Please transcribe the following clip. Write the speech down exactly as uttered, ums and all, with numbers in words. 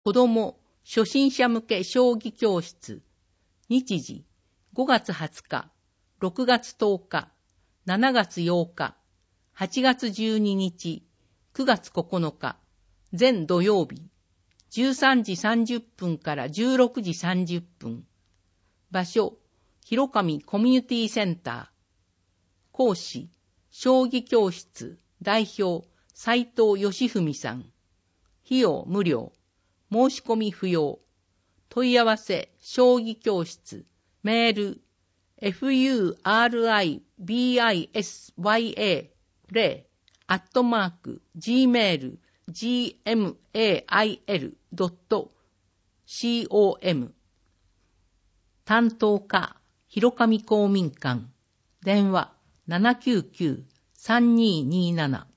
子供初心者向け将棋教室。日時ごがつはつか、ろくがつとおか、しちがつようか、はちがつじゅうににち、くがつここのか、全土曜日、じゅうさんじさんじゅっぷんからじゅうろくじさんじゅっぷん。場所、広上コミュニティセンター。講師、将棋教室代表、斉藤義文さん。費用無料。申し込み不要。問い合わせ、将棋教室。メール、フユーアールアイビーアイエスワイエーゼロ アットマーク ジーメール ジーエムエーアイエル ドット コム 担当課、広上公民館。電話ななきゅうきゅう さんにーにーなな